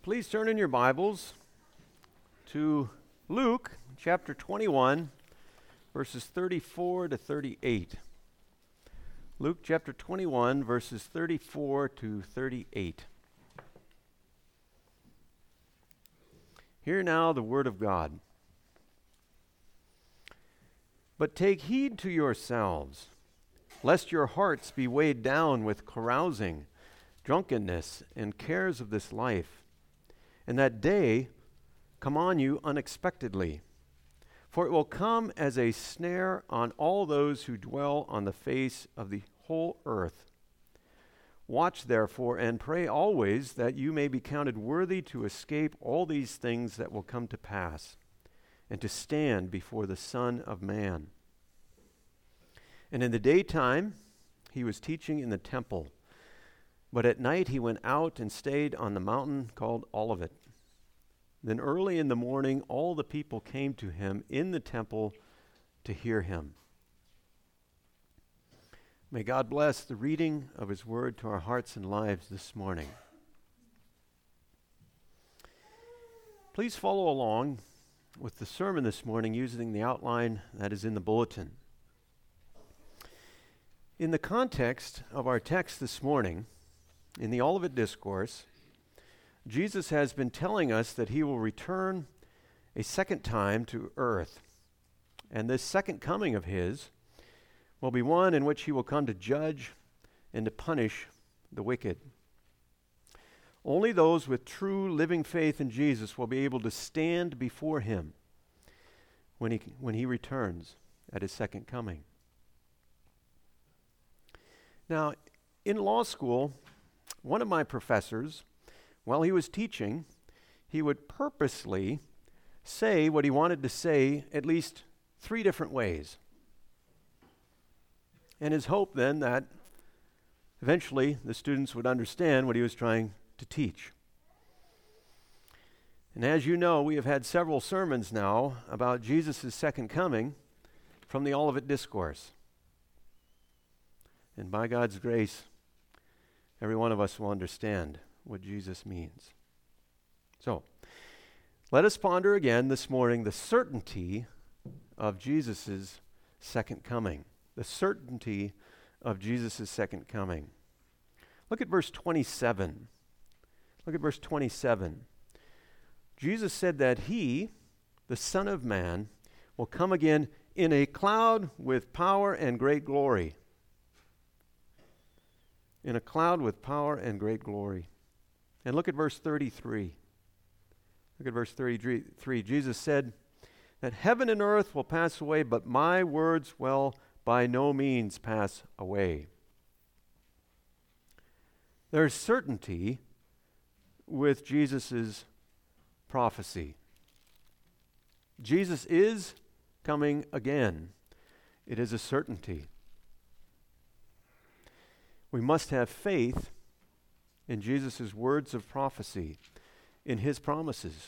Please turn in your Bibles to Luke chapter 21, verses 34 to 38. Luke chapter 21, verses 34 to 38. Hear now the word of God. But take heed to yourselves, lest your hearts be weighed down with carousing, drunkenness, and cares of this life, and that day come on you unexpectedly. For it will come as a snare on all those who dwell on the face of the whole earth. Watch therefore and pray always that you may be counted worthy to escape all these things that will come to pass, and to stand before the Son of Man. And in the daytime he was teaching in the temple, but at night he went out and stayed on the mountain called Olivet. Then early in the morning all the people came to him in the temple to hear him. May God bless the reading of his word to our hearts and lives this morning. Please follow along with the sermon this morning using the outline that is in the bulletin. In the context of our text this morning, in the Olivet Discourse, Jesus has been telling us that he will return a second time to earth. And this second coming of his will be one in which he will come to judge and to punish the wicked. Only those with true living faith in Jesus will be able to stand before him when he returns at his second coming. Now, in law school, one of my professors, while he was teaching, he would purposely say what he wanted to say at least 3 different ways. And his hope then that eventually the students would understand what he was trying to teach. And as you know, we have had several sermons now about Jesus' second coming from the Olivet Discourse. And by God's grace, every one of us will understand what Jesus means. So, let us ponder again this morning the certainty of Jesus' second coming. The certainty of Jesus' second coming. Look at verse 27. Look at verse 27. Jesus said that he, the Son of Man, will come again in a cloud with power and great glory. In a cloud with power and great glory. And look at verse 33. Look at verse 33. Jesus said that heaven and earth will pass away, but my words will by no means pass away. There's certainty with Jesus' prophecy. Jesus is coming again. It is a certainty. We must have faith in Jesus' words of prophecy, in his promises.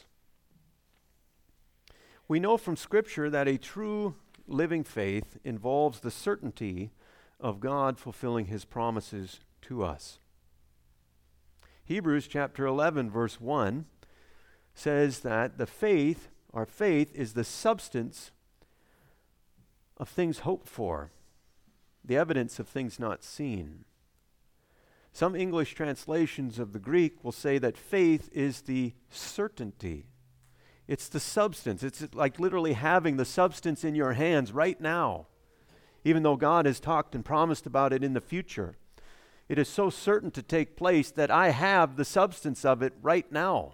We know from Scripture that a true living faith involves the certainty of God fulfilling his promises to us. Hebrews chapter 11, verse 1 says that our faith is the substance of things hoped for, the evidence of things not seen. Some English translations of the Greek will say that faith is the certainty. It's the substance. It's like literally having the substance in your hands right now, even though God has talked and promised about it in the future. It is so certain to take place that I have the substance of it right now.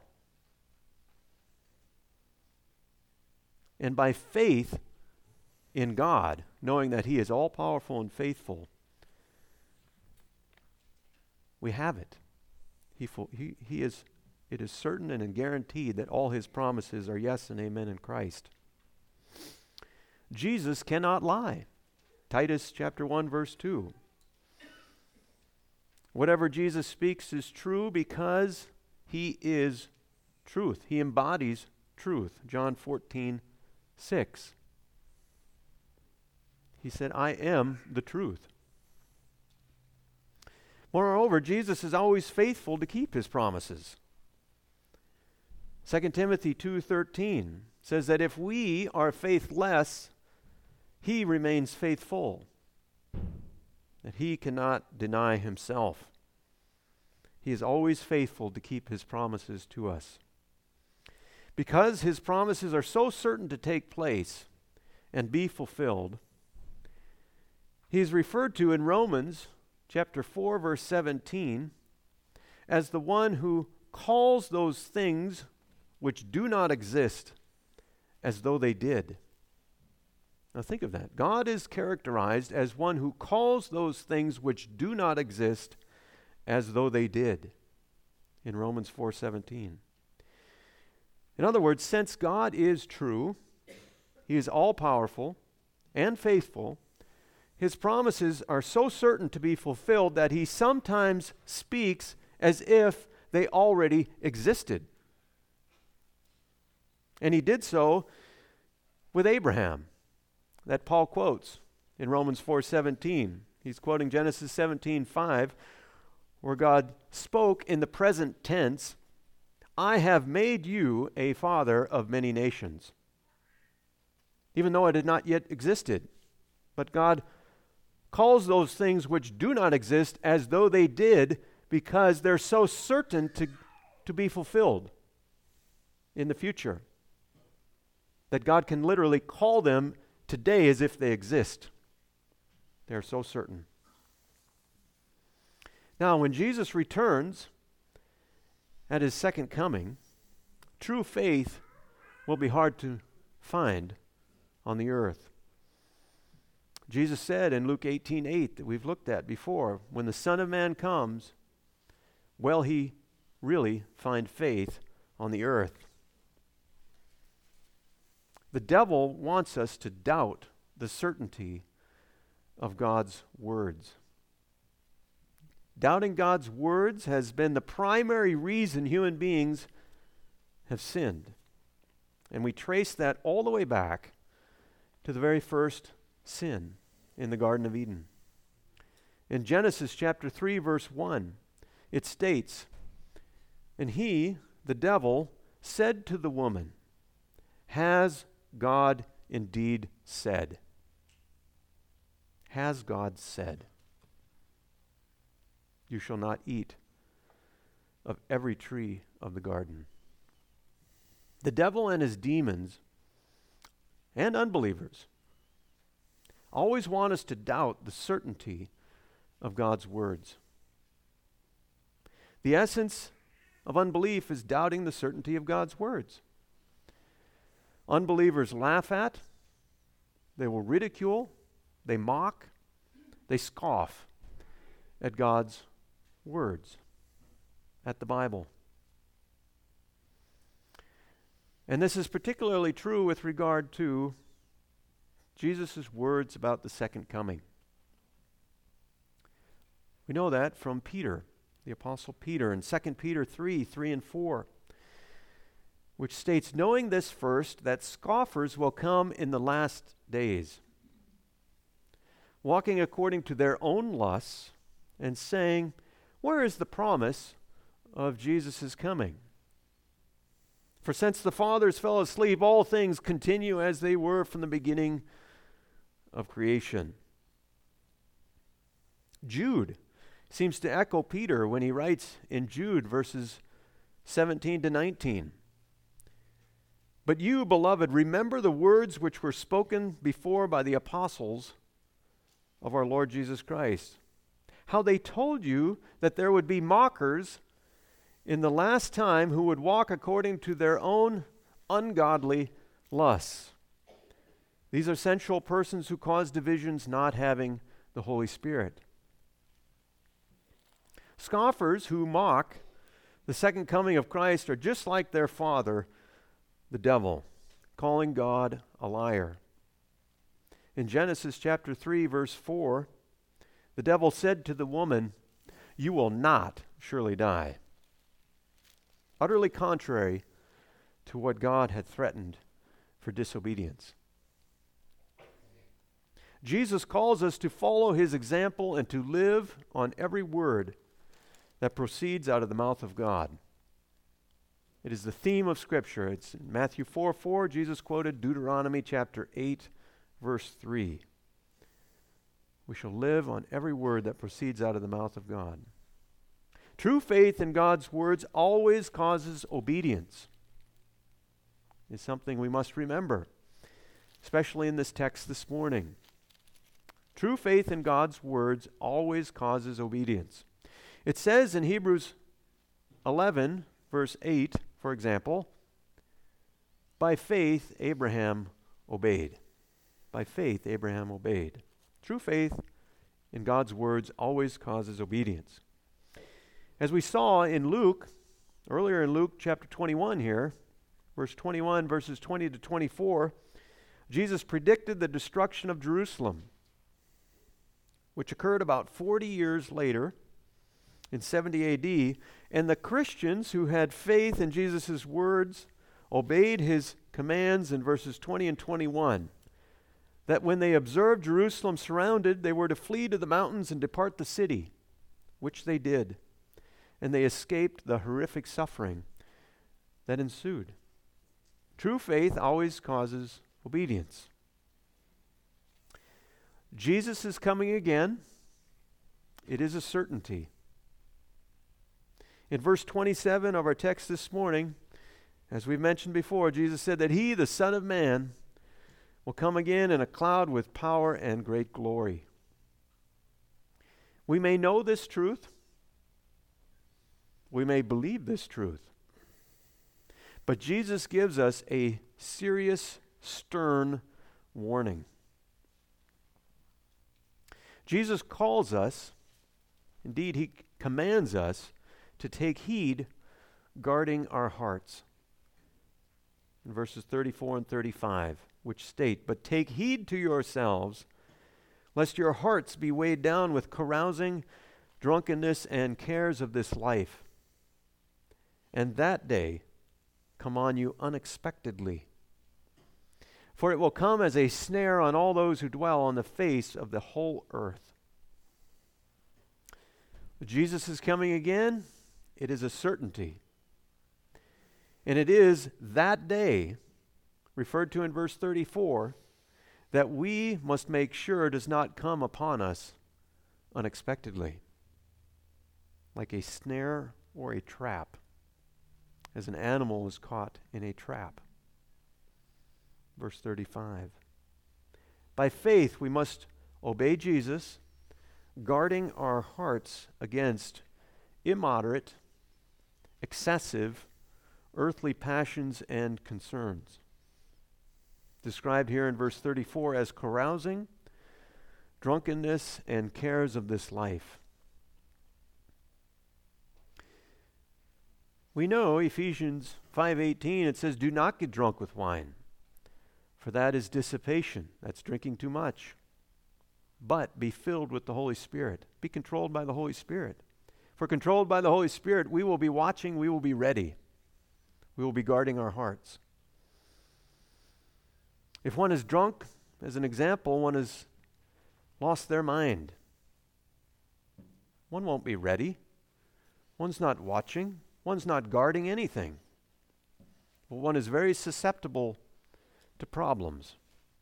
And by faith in God, knowing that he is all-powerful and faithful, we have it. It is certain and guaranteed that all his promises are yes and amen in Christ. Jesus cannot lie. Titus chapter 1, verse 2. Whatever Jesus speaks is true because he is truth. He embodies truth. John 14, 6. He said, I am the truth. Moreover, Jesus is always faithful to keep his promises. 2 Timothy 2:13 says that if we are faithless, he remains faithful, that he cannot deny himself. He is always faithful to keep his promises to us. Because his promises are so certain to take place and be fulfilled, he is referred to in Romans chapter 4, verse 17, as the one who calls those things which do not exist as though they did. Now think of that. God is characterized as one who calls those things which do not exist as though they did in Romans 4:17. In other words, since God is true, he is all-powerful and faithful, his promises are so certain to be fulfilled that he sometimes speaks as if they already existed. And he did so with Abraham, that Paul quotes in Romans 4:17. He's quoting Genesis 17:5, where God spoke in the present tense, "I have made you a father of many nations." Even though it had not yet existed. But God calls those things which do not exist as though they did, because they're so certain to be fulfilled in the future, that God can literally call them today as if they exist. They're so certain. Now, when Jesus returns at his second coming, true faith will be hard to find on the earth. Jesus said in Luke 18:8 that we've looked at before, when the Son of Man comes, will he really find faith on the earth? The devil wants us to doubt the certainty of God's words. Doubting God's words has been the primary reason human beings have sinned. And we trace that all the way back to the very first sin in the Garden of Eden. In Genesis chapter 3, verse 1, it states, "And he, the devil, said to the woman, 'Has God indeed said?'" Has God said, "You shall not eat of every tree of the garden"? The devil and his demons and unbelievers always want us to doubt the certainty of God's words. The essence of unbelief is doubting the certainty of God's words. Unbelievers laugh at, they will ridicule, they mock, they scoff at God's words, at the Bible. And this is particularly true with regard to Jesus' words about the second coming. We know that from Peter, the Apostle Peter, in 2 Peter 3 and 4, which states, "Knowing this first, that scoffers will come in the last days, walking according to their own lusts, and saying, 'Where is the promise of Jesus' coming? For since the fathers fell asleep, all things continue as they were from the beginning of creation.'" Jude seems to echo Peter when he writes in Jude verses 17 to 19. "But you, beloved, remember the words which were spoken before by the apostles of our Lord Jesus Christ, how they told you that there would be mockers in the last time who would walk according to their own ungodly lusts. These are sensual persons who cause divisions, not having the Holy Spirit." Scoffers who mock the second coming of Christ are just like their father, the devil, calling God a liar. In Genesis chapter 3, verse 4, the devil said to the woman, "You will not surely die." Utterly contrary to what God had threatened for disobedience. Jesus calls us to follow his example and to live on every word that proceeds out of the mouth of God. It is the theme of Scripture. It's in Matthew 4:4. Jesus quoted Deuteronomy chapter 8, verse 3. We shall live on every word that proceeds out of the mouth of God. True faith in God's words always causes obedience. It's something we must remember, especially in this text this morning. True faith in God's words always causes obedience. It says in Hebrews 11, verse 8, for example, by faith Abraham obeyed. By faith Abraham obeyed. True faith in God's words always causes obedience. As we saw in Luke, earlier in Luke chapter 21 here, verse 21, verses 20 to 24, Jesus predicted the destruction of Jerusalem, which occurred about 40 years later in 70 AD, and the Christians who had faith in Jesus' words obeyed his commands in verses 20 and 21, that when they observed Jerusalem surrounded, they were to flee to the mountains and depart the city, which they did, and they escaped the horrific suffering that ensued. True faith always causes obedience. Jesus is coming again. It is a certainty. In verse 27 of our text this morning, as we've mentioned before, Jesus said that he, the Son of Man, will come again in a cloud with power and great glory. We may know this truth. We may believe this truth. But Jesus gives us a serious, stern warning. Jesus calls us, indeed he commands us, to take heed, guarding our hearts. In verses 34 and 35, which state, "But take heed to yourselves, lest your hearts be weighed down with carousing, drunkenness, and cares of this life, and that day come on you unexpectedly. For it will come as a snare on all those who dwell on the face of the whole earth." Jesus is coming again. It is a certainty. And it is that day, referred to in verse 34, that we must make sure does not come upon us unexpectedly, like a snare or a trap, as an animal is caught in a trap. Verse 35. By faith we must obey Jesus, guarding our hearts against immoderate, excessive, earthly passions and concerns, described here in verse 34 as carousing, drunkenness, and cares of this life. We know Ephesians 5:18, it says, "Do not get drunk with wine, for that is dissipation." That's drinking too much. "But be filled with the Holy Spirit." Be controlled by the Holy Spirit. For controlled by the Holy Spirit, we will be watching, we will be ready. We will be guarding our hearts. If one is drunk, as an example, one has lost their mind. One won't be ready. One's not watching. One's not guarding anything. One is very susceptible to problems.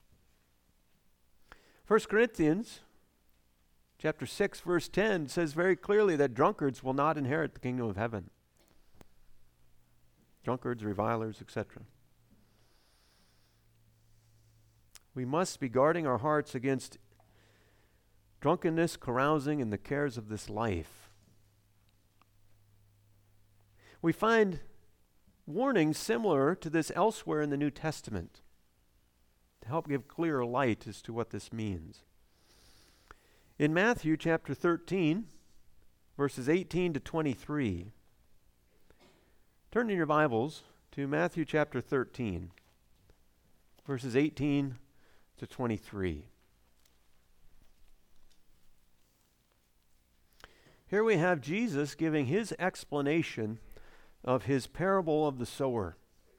1 Corinthians chapter 6, verse 10 says very clearly that drunkards will not inherit the kingdom of heaven. Drunkards, revilers, etc. We must be guarding our hearts against drunkenness, carousing, and the cares of this life. We find warnings similar to this elsewhere in the New Testament to help give clearer light as to what this means. In Matthew chapter 13, verses 18 to 23, turn in your Bibles to Matthew chapter 13, verses 18 to 23. Here we have Jesus giving his explanation of his parable of the sower.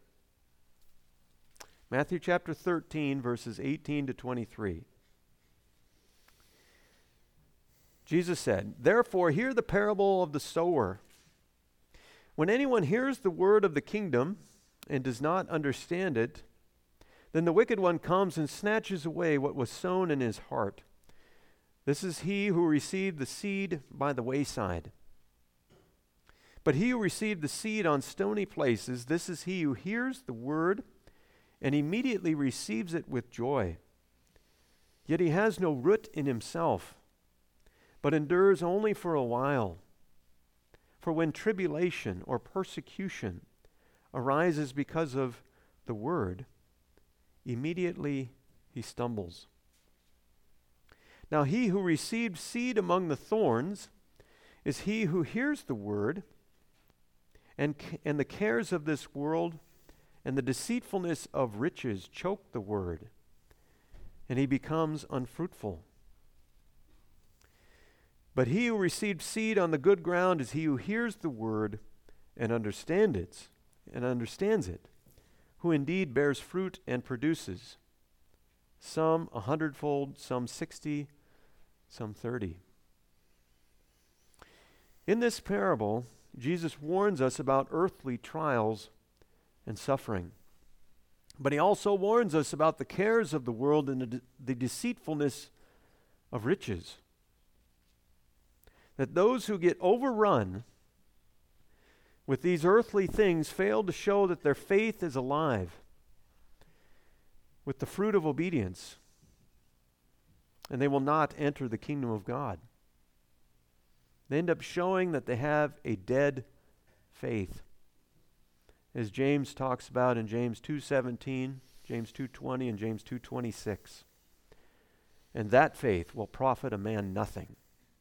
Matthew chapter 13, verses 18 to 23. Jesus said, "Therefore hear the parable of the sower. When anyone hears the word of the kingdom and does not understand it, then the wicked one comes and snatches away what was sown in his heart. This is he who received the seed by the wayside. But he who received the seed on stony places, this is he who hears the word and immediately receives it with joy. Yet he has no root in himself, but endures only for a while. For when tribulation or persecution arises because of the word, immediately he stumbles. Now he who received seed among the thorns is he who hears the word, and the cares of this world and the deceitfulness of riches choke the word, and he becomes unfruitful. But he who received seed on the good ground is he who hears the word and understands it, who indeed bears fruit and produces, some 100-fold, some 60, some 30. In this parable, Jesus warns us about earthly trials and suffering. But he also warns us about the cares of the world and the deceitfulness of riches. That those who get overrun with these earthly things fail to show that their faith is alive with the fruit of obedience, and they will not enter the kingdom of God. They end up showing that they have a dead faith, as James talks about in James 2:17, James 2:20, and James 2:26. And that faith will profit a man nothing.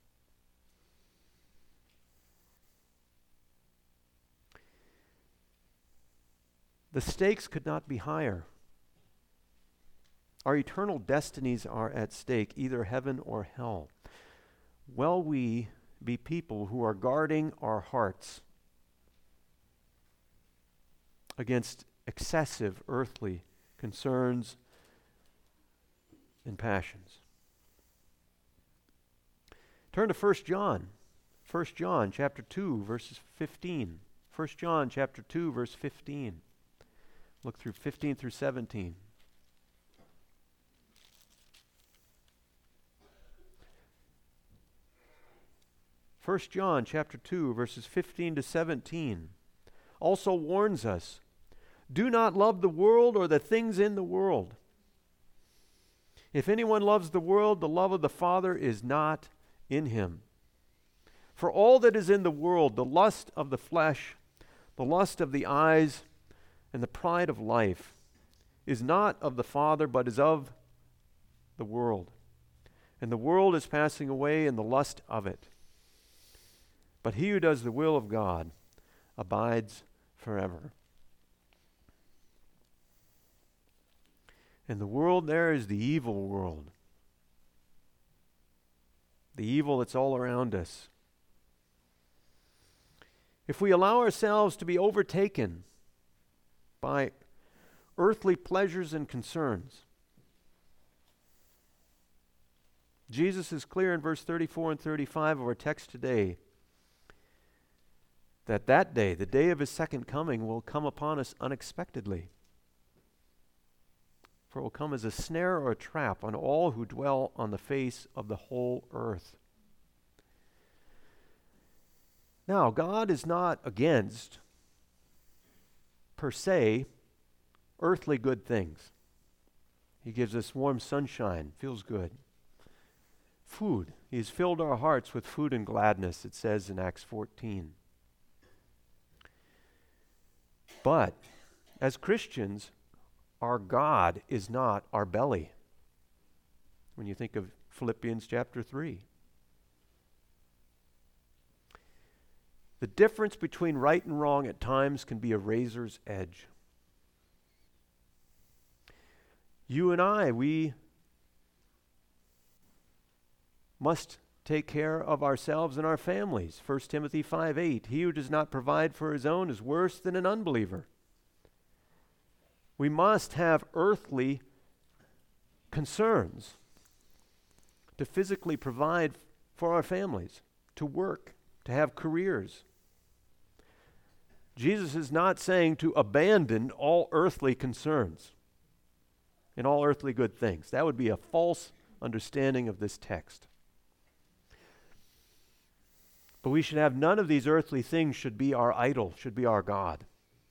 The stakes could not be higher. Our eternal destinies are at stake, either heaven or hell. Will we be people who are guarding our hearts against excessive earthly concerns and passions? Turn to 1 John. 1 John chapter 2, verses 15. 1 John chapter 2, verse 15. Look through 15 through 17. First John chapter 2, verses 15 to 17 also warns us, do not love the world or the things in the world. If anyone loves the world, the love of the Father is not in him. For all that is in the world, the lust of the flesh, the lust of the eyes, and the pride of life, is not of the Father, but is of the world. And the world is passing away in the lust of it. But he who does the will of God abides forever. And the world there is the evil world. The evil that's all around us. If we allow ourselves to be overtaken by earthly pleasures and concerns, Jesus is clear in verse 34 and 35 of our text today that day, the day of his second coming, will come upon us unexpectedly. For it will come as a snare or a trap on all who dwell on the face of the whole earth. Now, God is not against, per se, earthly good things. He gives us warm sunshine, feels good. Food. He has filled our hearts with food and gladness, it says in Acts 14. But as Christians, our God is not our belly. When you think of Philippians chapter 3. The difference between right and wrong at times can be a razor's edge. You and I, we must take care of ourselves and our families. 1 Timothy 5:8, he who does not provide for his own is worse than an unbeliever. We must have earthly concerns to physically provide for our families, to work, to have careers. Jesus is not saying to abandon all earthly concerns and all earthly good things. That would be a false understanding of this text. But we should have none of these earthly things should be our idol, should be our God.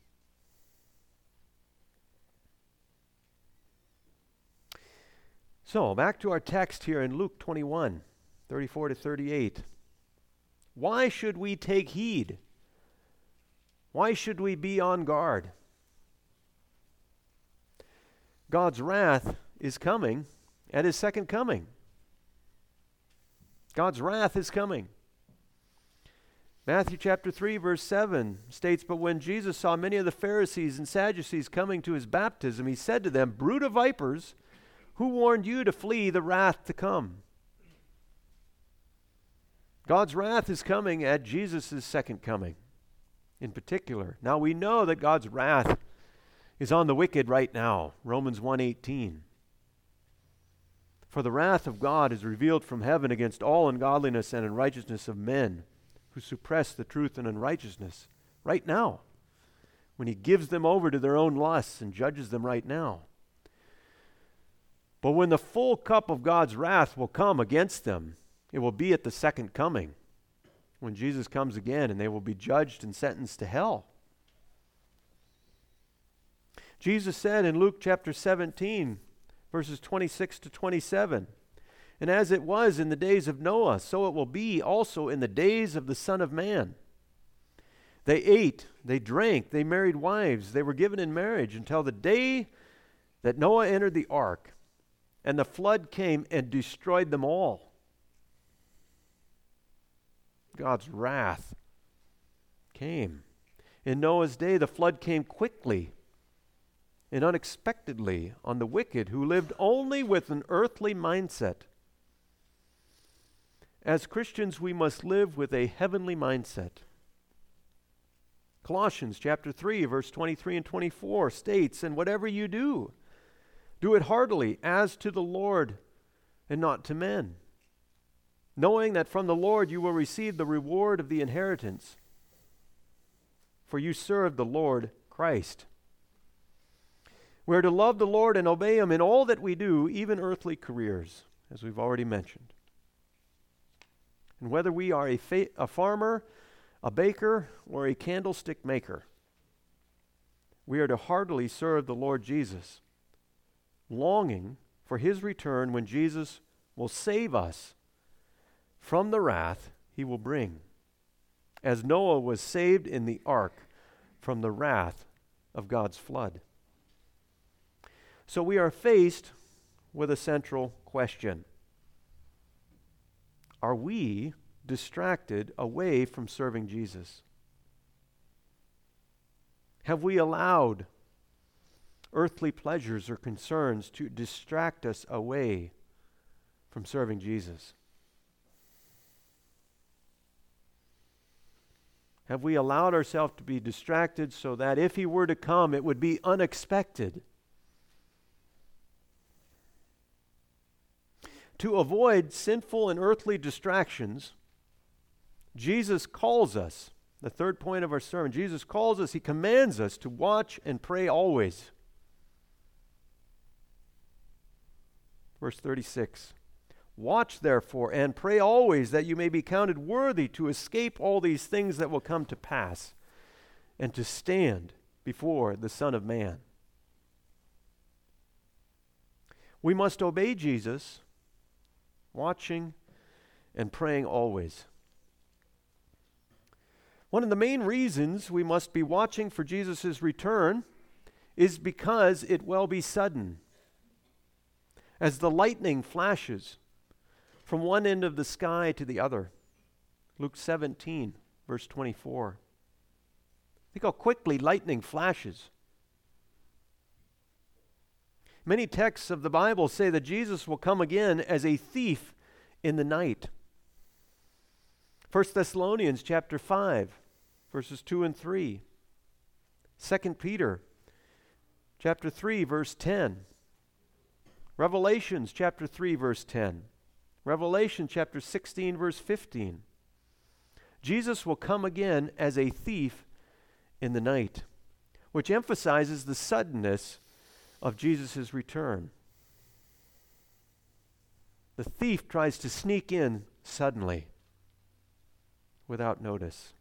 So, back to our text here in Luke 21, 34 to 38. Why should we take heed? Why should we be on guard? God's wrath is coming at his second coming. God's wrath is coming. Matthew chapter 3, verse 7 states, "But when Jesus saw many of the Pharisees and Sadducees coming to his baptism, he said to them, 'Brood of vipers, who warned you to flee the wrath to come?'" God's wrath is coming at Jesus' second coming in particular. Now we know that God's wrath is on the wicked right now. Romans 1:18. "For the wrath of God is revealed from heaven against all ungodliness and unrighteousness of men who suppress the truth and unrighteousness." Right now, when he gives them over to their own lusts and judges them right now. But when the full cup of God's wrath will come against them, it will be at the second coming, when Jesus comes again, and they will be judged and sentenced to hell. Jesus said in Luke chapter 17, verses 26 to 27, "And as it was in the days of Noah, so it will be also in the days of the Son of Man. They ate, they drank, they married wives, they were given in marriage until the day that Noah entered the ark, and the flood came and destroyed them all." God's wrath came. In Noah's day, the flood came quickly and unexpectedly on the wicked who lived only with an earthly mindset. As Christians, we must live with a heavenly mindset. Colossians chapter 3, verse 23 and 24 states, "And whatever you do, do it heartily as to the Lord and not to men, knowing that from the Lord you will receive the reward of the inheritance. For you serve the Lord Christ." We are to love the Lord and obey him in all that we do, even earthly careers, as we've already mentioned. And whether we are a farmer, a baker, or a candlestick maker, we are to heartily serve the Lord Jesus, longing for his return when Jesus will save us from the wrath he will bring, as Noah was saved in the ark from the wrath of God's flood. So we are faced with a central question. Are we distracted away from serving Jesus? Have we allowed earthly pleasures or concerns to distract us away from serving Jesus? Have we allowed ourselves to be distracted so that if he were to come, it would be unexpected? To avoid sinful and earthly distractions, Jesus calls us, the third point of our sermon, Jesus calls us, he commands us to watch and pray always. Verse 36, "Watch therefore and pray always, that you may be counted worthy to escape all these things that will come to pass, and to stand before the Son of Man." We must obey Jesus, watching and praying always. One of the main reasons we must be watching for Jesus' return is because it will be sudden. As the lightning flashes from one end of the sky to the other. Luke 17, verse 24. Think how quickly lightning flashes. Many texts of the Bible say that Jesus will come again as a thief in the night. 1 Thessalonians chapter 5, verses 2 and 3. 2 Peter chapter 3, verse 10. Revelations chapter 3, verse 10. Revelation chapter 16, verse 15. Jesus will come again as a thief in the night, which emphasizes the suddenness of Jesus' return. The thief tries to sneak in suddenly, without notice.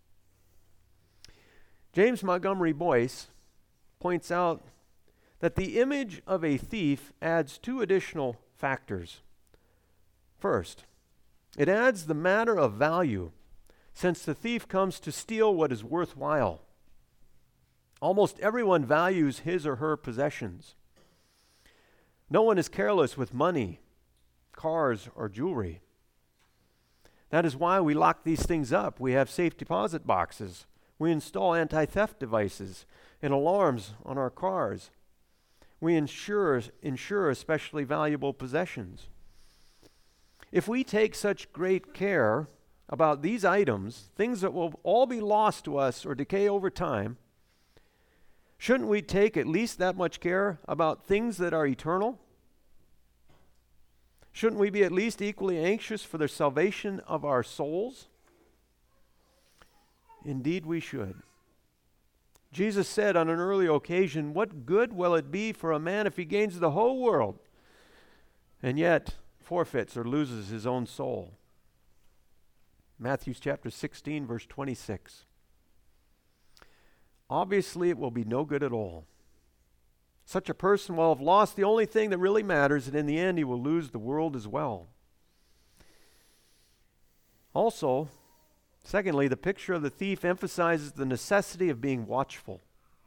James Montgomery Boyce points out that the image of a thief adds two additional factors. First, it adds the matter of value, since the thief comes to steal what is worthwhile. Almost everyone values his or her possessions. No one is careless with money, cars, or jewelry. That is why we lock these things up. We have safe deposit boxes. We install anti-theft devices and alarms on our cars. We insure especially valuable possessions. If we take such great care about these items, things that will all be lost to us or decay over time, shouldn't we take at least that much care about things that are eternal? Shouldn't we be at least equally anxious for the salvation of our souls? Indeed, we should. Jesus said on an early occasion, "What good will it be for a man if he gains the whole world and yet forfeits or loses his own soul?" Matthew chapter 16, verse 26. Obviously, it will be no good at all. Such a person will have lost the only thing that really matters, and in the end, he will lose the world as well. Also, secondly, the picture of the thief emphasizes the necessity of being watchful.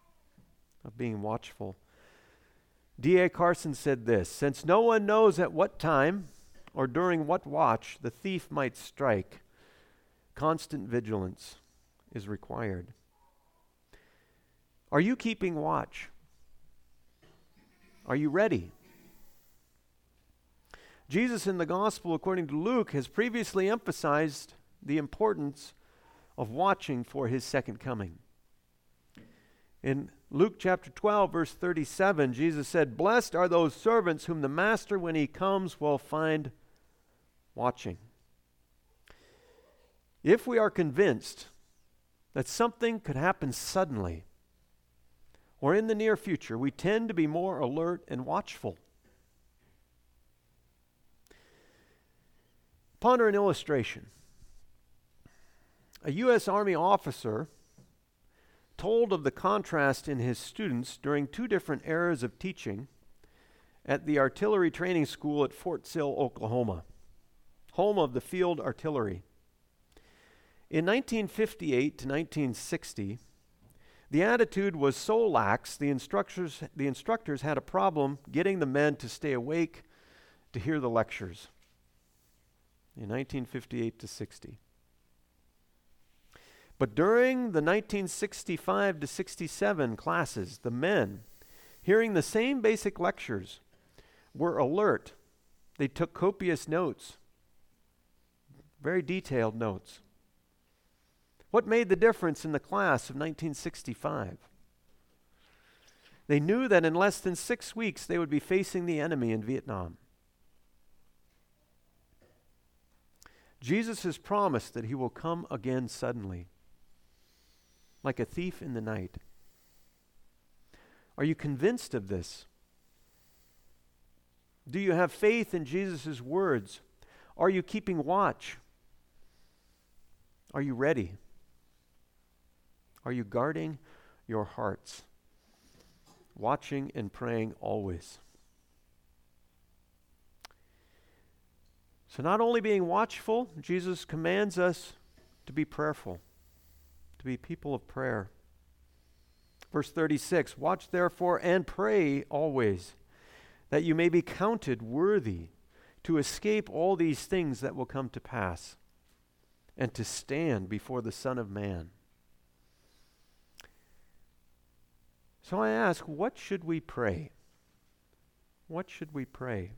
D.A. Carson said this: "Since no one knows at what time or during what watch the thief might strike, constant vigilance is required." Are you keeping watch? Are you ready? Jesus in the Gospel according to Luke has previously emphasized the importance of watching for his second coming. In Luke chapter 12, verse 37, Jesus said, "Blessed are those servants whom the master, when he comes, will find watching." If we are convinced that something could happen suddenly or in the near future, we tend to be more alert and watchful. Ponder an illustration. A U.S. Army officer told of the contrast in his students during two different eras of teaching at the artillery training school at Fort Sill, Oklahoma, home of the field artillery. In 1958 to 1960, the attitude was so lax, the instructors had a problem getting the men to stay awake to hear the lectures. In 1958 to 60. But during the 1965 to 67 classes, the men, hearing the same basic lectures, were alert. They took copious notes, very detailed notes. What made the difference in the class of 1965? They knew that in less than 6 weeks they would be facing the enemy in Vietnam. Jesus has promised that he will come again suddenly, like a thief in the night. Are you convinced of this? Do you have faith in Jesus' words? Are you keeping watch? Are you ready? Are you guarding your hearts, watching and praying always? So not only being watchful, Jesus commands us to be prayerful, to be people of prayer. Verse 36, "Watch therefore and pray always, that you may be counted worthy to escape all these things that will come to pass, and to stand before the Son of Man." So I ask, what should we pray? What should we pray?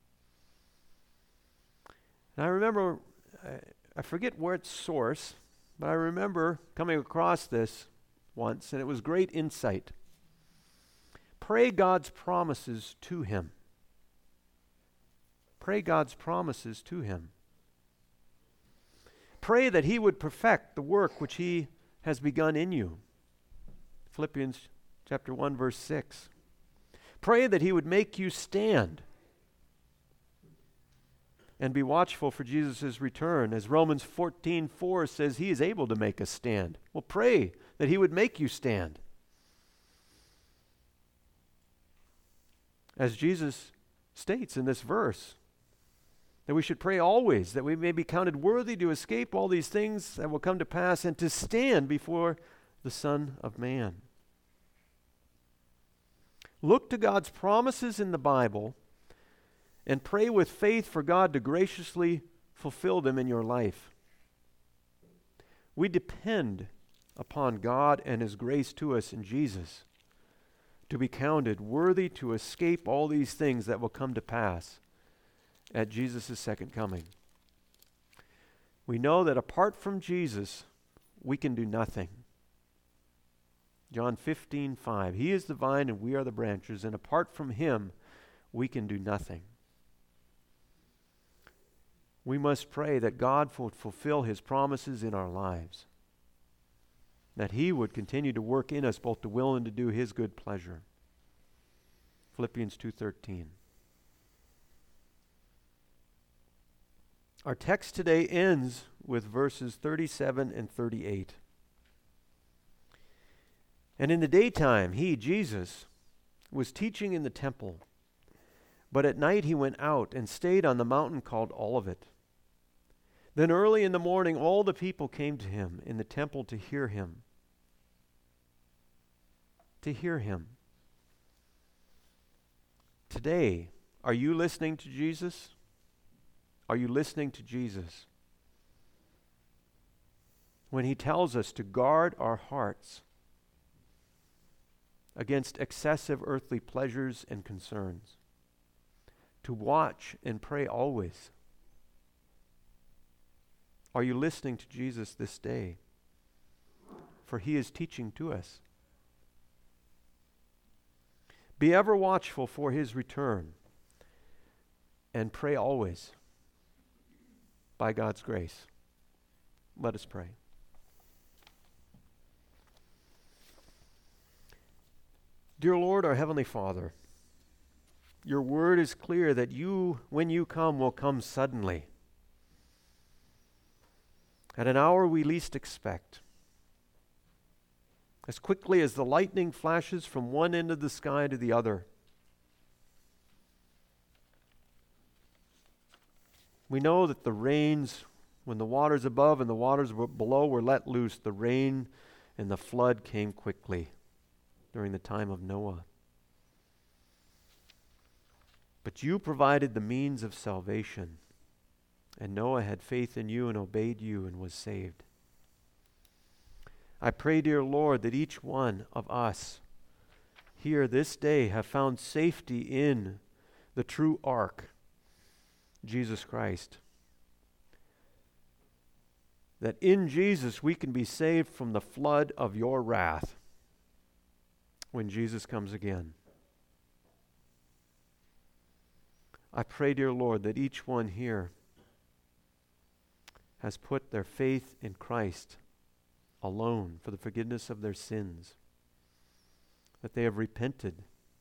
And I remember, I forget where its source, but I remember coming across this once, and it was great insight. Pray God's promises to him. Pray God's promises to him. Pray that he would perfect the work which he has begun in you. Philippians chapter 1, verse 6. Pray that he would make you stand and be watchful for Jesus' return. As Romans 14:4 says, he is able to make us stand. Well, pray that he would make you stand. As Jesus states in this verse, that we should pray always, that we may be counted worthy to escape all these things that will come to pass and to stand before the Son of Man. Look to God's promises in the Bible and pray with faith for God to graciously fulfill them in your life. We depend upon God and His grace to us in Jesus to be counted worthy to escape all these things that will come to pass at Jesus' second coming. We know that apart from Jesus, we can do nothing. John 15:5, He is the vine and we are the branches, and apart from Him, we can do nothing. We must pray that God would fulfill His promises in our lives, that He would continue to work in us both to will and to do His good pleasure. Philippians 2:13. Our text today ends with verses 37 and 38. And in the daytime, He, Jesus, was teaching in the temple, but at night He went out and stayed on the mountain called Olivet. Then early in the morning, all the people came to Him in the temple to hear Him. To hear Him. Today, are you listening to Jesus? Are you listening to Jesus? When He tells us to guard our hearts against excessive earthly pleasures and concerns, to watch and pray always. Are you listening to Jesus this day? For He is teaching to us. Be ever watchful for His return, and pray always by God's grace. Let us pray. Dear Lord, our Heavenly Father, Your word is clear that You, when You come, will come suddenly, at an hour we least expect. As quickly as the lightning flashes from one end of the sky to the other. We know that the rains, when the waters above and the waters below were let loose, the rain and the flood came quickly during the time of Noah. But You provided the means of salvation, and Noah had faith in You and obeyed You and was saved. I pray, dear Lord, that each one of us here this day have found safety in the true ark, Jesus Christ. That in Jesus we can be saved from the flood of Your wrath when Jesus comes again. I pray, dear Lord, that each one here has put their faith in Christ alone for the forgiveness of their sins, that they have repented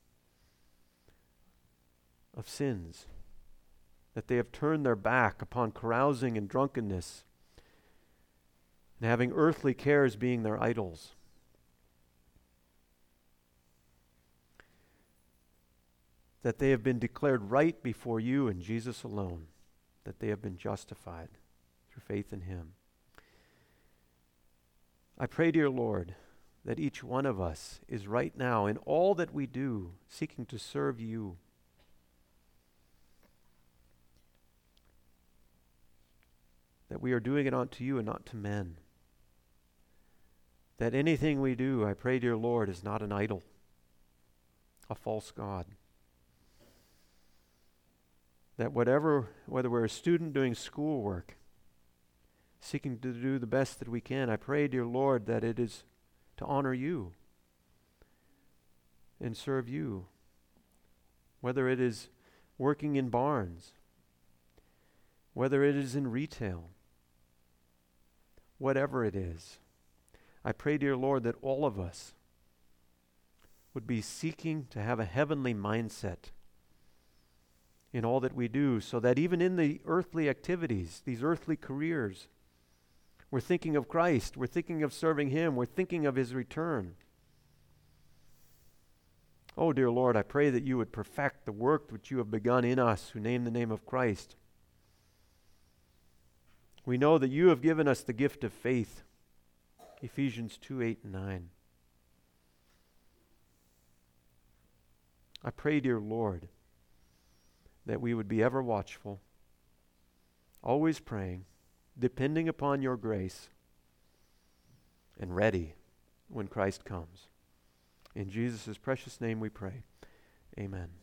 of sins, that they have turned their back upon carousing and drunkenness and having earthly cares being their idols. That they have been declared right before You and Jesus alone, that they have been justified through faith in Him. I pray, dear Lord, that each one of us is right now in all that we do seeking to serve You. That we are doing it unto You and not to men. That anything we do, I pray, dear Lord, is not an idol, a false god. That whether we're a student doing schoolwork, seeking to do the best that we can, I pray, dear Lord, that it is to honor You and serve You. Whether it is working in barns, whether it is in retail, whatever it is, I pray, dear Lord, that all of us would be seeking to have a heavenly mindset in all that we do, so that even in the earthly activities, these earthly careers, we're thinking of Christ, we're thinking of serving Him, we're thinking of His return. Oh, dear Lord, I pray that you would perfect the work which you have begun in us who name the name of Christ. We know that you have given us the gift of faith. Ephesians 2:8-9. I pray, dear Lord, that we would be ever watchful, always praying, depending upon your grace, and ready when Christ comes. In Jesus' precious name we pray. Amen.